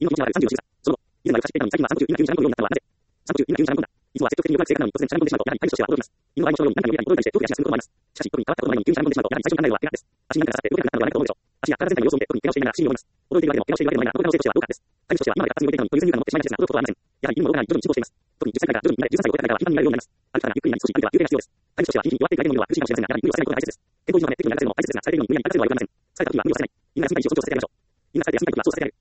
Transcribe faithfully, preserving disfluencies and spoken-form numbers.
犬の気持ちがあるさんじゅうよじかん。その後、以前まで貸していたのに最近は散歩中、犬が急にしゃがむようになったのはなぜ散歩中、犬が急にしゃがむんだ。いつもは積極的に動かない性格なのに突然しゃがみ込んでしまうと、やはり飼い主としては驚きます。犬の愛情症ように何かに驚いたりして、夫婦や足が進むこともあります。しかし、特に変わったこともないのに急にしゃがみ込んでしまうと、やはり最初に考えるのは怪我です。足に何かが刺さって動けなくなったのではないかと思うでしょう。足や体全体の様子を見て、特に怪我をしていないなら不審に思います。驚いているわけでも怪我をしているわけでもないなら、この可能性としてはどうかです。飼い主としては今まで活発に動いていたのに、突然優雅に乗ってしまいがちですが、驚くことはありません。やはり犬も動かない、徐々に進歩しています。特にじゅっさいから徐々に慣れ、じゅっさいを超えた段階からは頻繁に見られるようになります。歩き方がゆっくりになり、少し歩けば休憩が必要です。飼い主としては日々に弱っている相手の犬は苦しいかもしれませんが、やはり犬をさせないことが大切です。健康維持のため適度に流れるのも大切ですが、されているのに無理やり流させるのは良くありません。疲れた時は無理をさせない。犬が休みたいに仕事をさせてあげましょう。犬が疲れて休みたい時はそうさせてあげる。